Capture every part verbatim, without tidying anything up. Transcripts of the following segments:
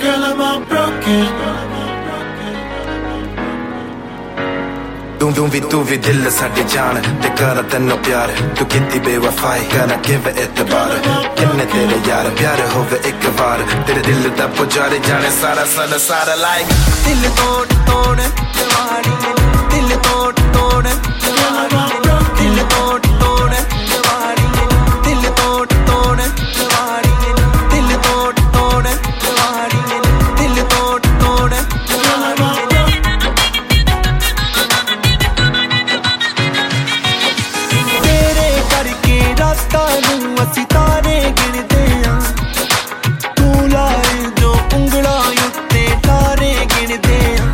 Girl, I'm all broken. तू तू भी तू भी दिल साडी जान ते कर तन्नू प्यार तू कितनी बेवफाई करना गिव एतबार किन्ने तेरे यार प्यार होवे एक बार तेरे दिल दा पुजारी जाने सारा सारा सारा लाइक दिल तोड़ तोड़ दीवानी दिल तोड़ तोड़ दीवानी दिल तोड़ तोड़ दीवानी दिल तोड़ तोड़ दीवानी दिल तोड़ तोड़ दीवानी दिल तोड़ तोड़ सितारे गिरदे आ तू लाए जो उंगला उत्ते तारे गिनदे आ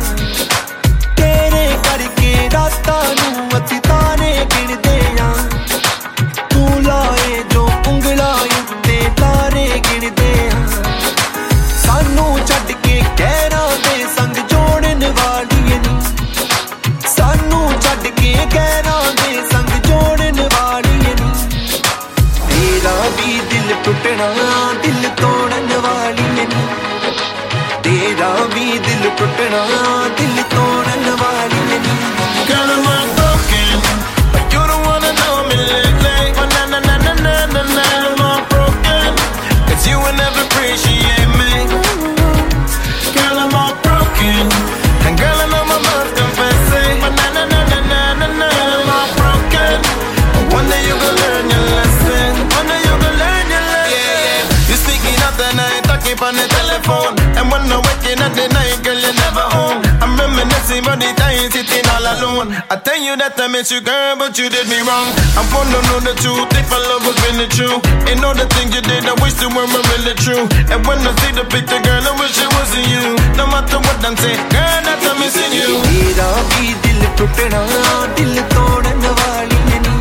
तेरे करके रातां नूं सितारे गिनदे आ तू लाए जो उंगला उत्ते तारे गिनदे आ सानू छड्ड के गैरां दे संग जोड़न वाली नी सानू छड्ड के गैरां दे संग जोड़न वाली नी तेरा भी दिल टूटना दिल तोड़न वाली नहीं तेरा भी दिल टूटना दिल तोड़न वाली नहीं Girl, I'm all broken, but you don't wanna know me lately. Oh, na na na na na na na. I'm all broken, 'cause you will never appreciate me. Girl, I'm all broken, and girl, I know my mouth confessing. But na na na na na na na. Girl, I'm all broken, but one day you gon' learn your lesson. One day you gon' learn your lesson. Yeah, yeah. You speaking up the night, talking on the telephone, and when I'm waking up the night, girl, you're never home. I'm reminiscing about the times sitting all alone. I tell you that I miss you, girl, but you did me wrong. I wanna know the truth, if our love was really true. Ain't all the things you did, I wish they weren't really true. And when I see the picture, girl, I wish it wasn't you. No matter what I'm saying, girl, that I'm missing you. तेरा भी दिल टूटना दिल तोड़न वाली नहीं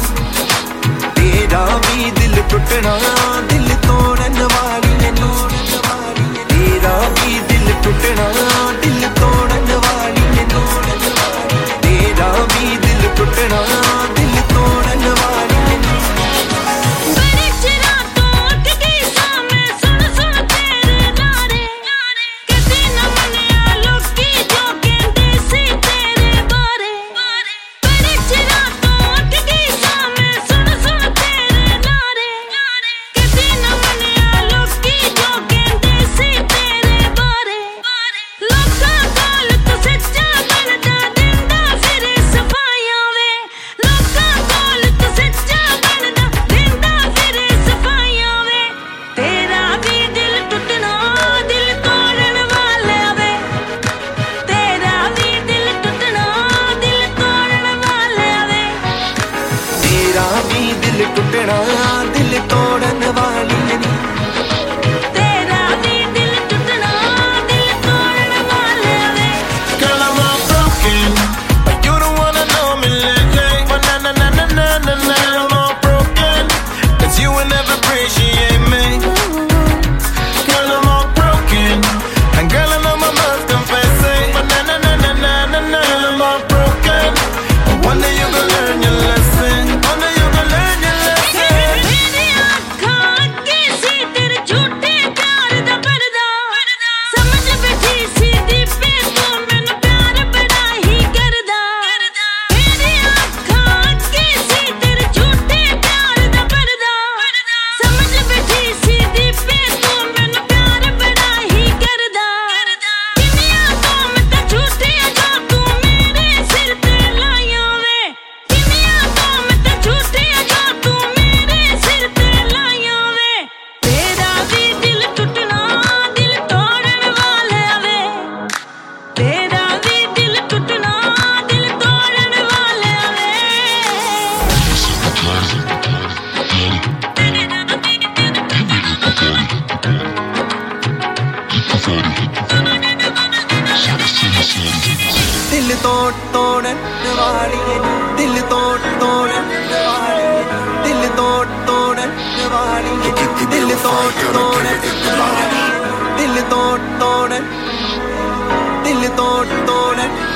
तेरा भी दिल टूटना दिल तोड़न वाली नहीं तेरा भी दिल टूटना दिल तोड़न वाली नहीं तेरा भी दिल टूटना दिल तोड़न वाली नहीं बड़े चिरा तो उठ गई सा मैं सुन सुन तेरे नारे कदी न मनिया लोकी जो कहंदे सी तेरे बारे बड़े चिरा तो उठ गई सा मैं सुन सुन तेरे नारे कदी न मनिया लोकी जो कहंदे सी तेरे बारे लोकां कोल तू सच्चा बनदा दिंदा फिर सफाइयां वे लोकां कोल तू सच्चा बनदा दिंदा फिर सफाइयां वे तेरा भी दिल टूटना दिल तोड़न वाला वे तेरा भी दिल टूटना दिल तोड़न वाला वे तेरा भी दिल टूटना दिल तोड़न वाली नहीं तेरा भी दिल टूटना दिल तोड़न वाला वे Girl, I'm all broken, but you don't wanna know me lately. But na na na na na na na. I'm all broken, 'cause you will never appreciate me. Girl, I'm all broken, and girl, I know my mouth confessing. But na na na na na na na. Girl, I'm all broken, but one day you gon' learn your lesson. One day you gon' learn your lesson. मेरी आँखां अगे सी तेरे झूठे प्यार दा पर्दा समझ बैठी सी दीपे तू मैनू प्यार बड़ा ही करदा मेरी आँखां अगे सी तेरे झूठे प्यार दा पर्दा समझ बैठी सी दीपे तू मैनू प्यार बड़ा ही करदा किन्नियां तोहमतां झूठियां जो तू मेरे सिर ते लाइयां वे किन्नियां तोहमतां झूठियां जो तू मेरे सिर ते लाइयां वे तेरा भी दिल टूटना दिल तोड़न वाला वे तेरा भी दिल टूटना दिल तोड़न वाला वे दिल तोड़ तोड़न वाली नहीं दिल तोड़ तोड़न वाली दिल तोड़ तोड़न वाली नहीं दिल तोड़ तोड़न वाली दिल तोड़ तोड़न दिल तोड़ तोड़न